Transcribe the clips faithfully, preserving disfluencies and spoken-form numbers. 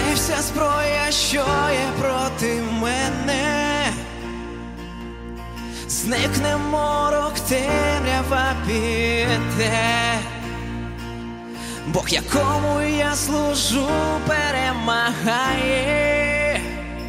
і вся зброя, що є проти мене, зникне морок, темрява піде. Бог, якому я служу, перемагає.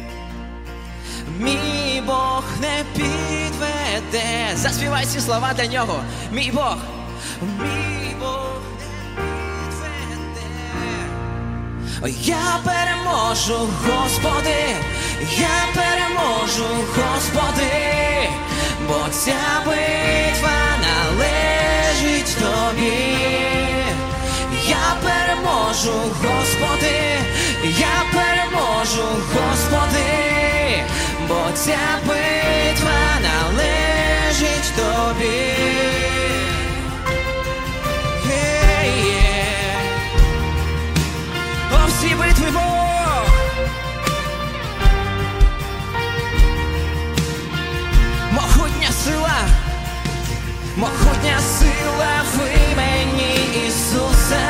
Мій Бог не підведе. Заспівай ці слова для нього. Мій Бог, мій Бог не підведе. Ой, я переможу, Господи, я переможу, Господи, бо ця битва належить Тобі. Я переможу, Господи, я переможу, Господи, бо ця битва належить Тобі. Yeah. О, всі битви Бог. Могутня сила, могутня сила в імені Ісуса.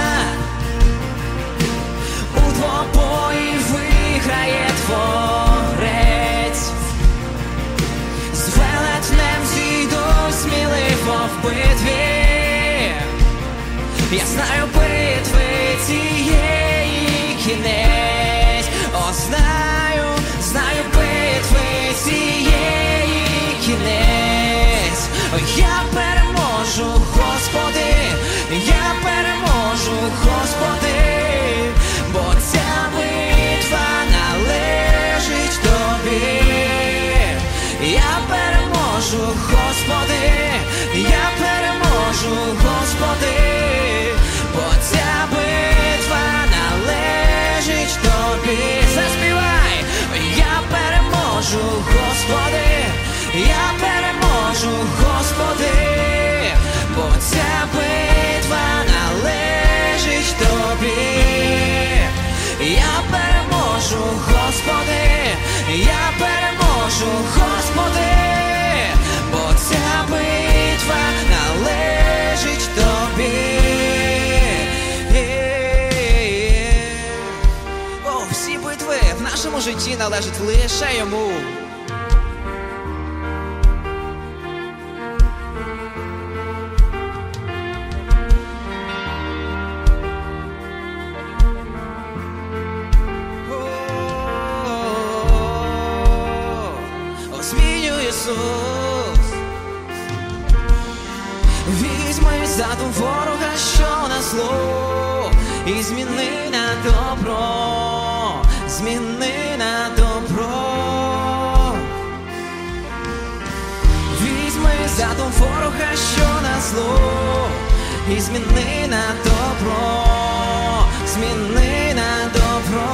У двобої виграє Творець. З велетнем зійду сміливо в битві. Я знаю битви цієї кінець. О, знаю, знаю битви цієї кінець. О, я переможу, Господи, я переможу, Господи, бо ця битва належить Тобі. Я переможу, Господи, я переможу, Господи, бо ця битва належить Тобі. Заспівай! Я переможу, Господи, я переможу, Господи, бо ця битва належить Тобі. Я переможу, Господи, я переможу, Господи, бо ця битва належить Тобі. О, всі битви в нашому житті належать лише Йому. Ісус, візьми задум ворога, що на зло, і зміни на добро, зміни на добро. Візьми задум ворога, що на зло, і зміни на добро, зміни на добро.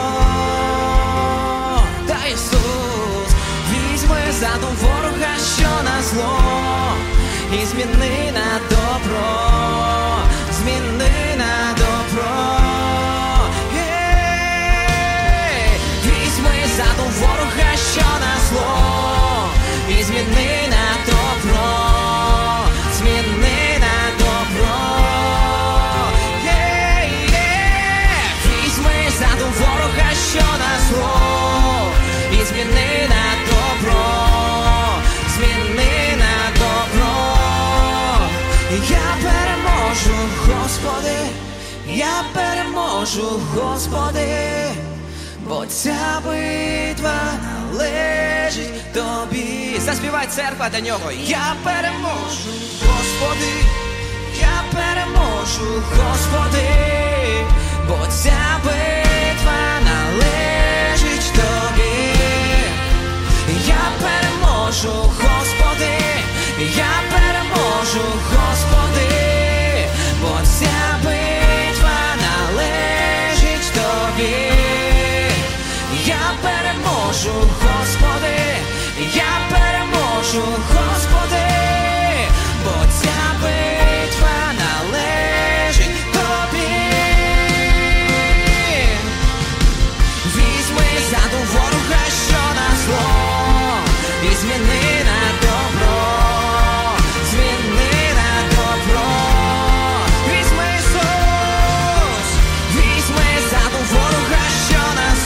Та Ісус, візьми задум ворога, що на зло, і зміни на добро, зміни на добро. Ей! Візьми задум ворога, що на зло, і зміни на добро, зміни на добро. Ей! Візьми задум ворога, що на зло, і зміни на добро, зміни на добро. Я переможу, Господи, я переможу, Господи, бо ця битва належить Тобі. Заспівай, церква, для Нього. Я переможу, Господи, я переможу, Господи, бо ця битва належить Тобі. Я переможу, Господи, я переможу, Господи, бо ця битва належить Тобі. Я переможу, Господи, я переможу, Господи, бо ця битва належить Тобі. Візьми задум ворога, що на зло, і зміни на добро, зміни на добро. Візьми, Ісус, візьми задум ворога, що на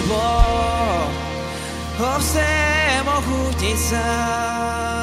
Бог, о всемогутній цар.